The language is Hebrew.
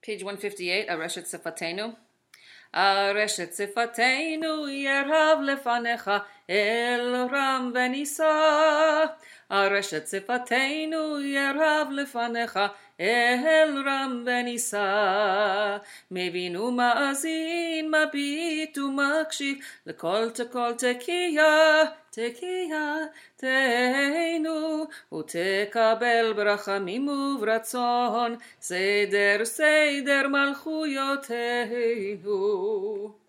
Page 158, הרשת שפתנו. הרשת שפתנו ירהב לפניך אל רם ונישא. הרשת שפתנו ירהב לפניך אל רם ונישא. מבין ומאזין, מביט ומקשיב לכל תקול תקיע תהנו, ותקבל ברחמים וברצון סדר מלכויותינו.